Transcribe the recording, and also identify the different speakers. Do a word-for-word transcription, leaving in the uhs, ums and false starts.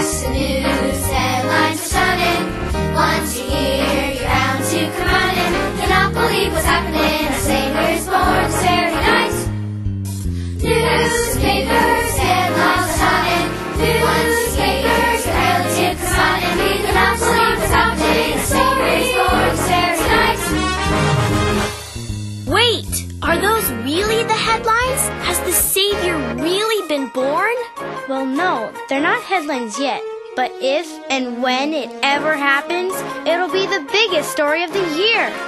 Speaker 1: The news headlines are stunning. Once you hear, you're bound to come running. Cannot believe what's happening. Our Savior is born this very night. Newspapers, headlines are stunning. Newspapers, you're bound to come running. We cannot believe what's happening. Our Savior is born this very night.
Speaker 2: Wait, are those really the headlines? Has the Savior really been born?
Speaker 3: Well, no, they're not headlines yet. But if and when it ever happens, it'll be the biggest story of the year.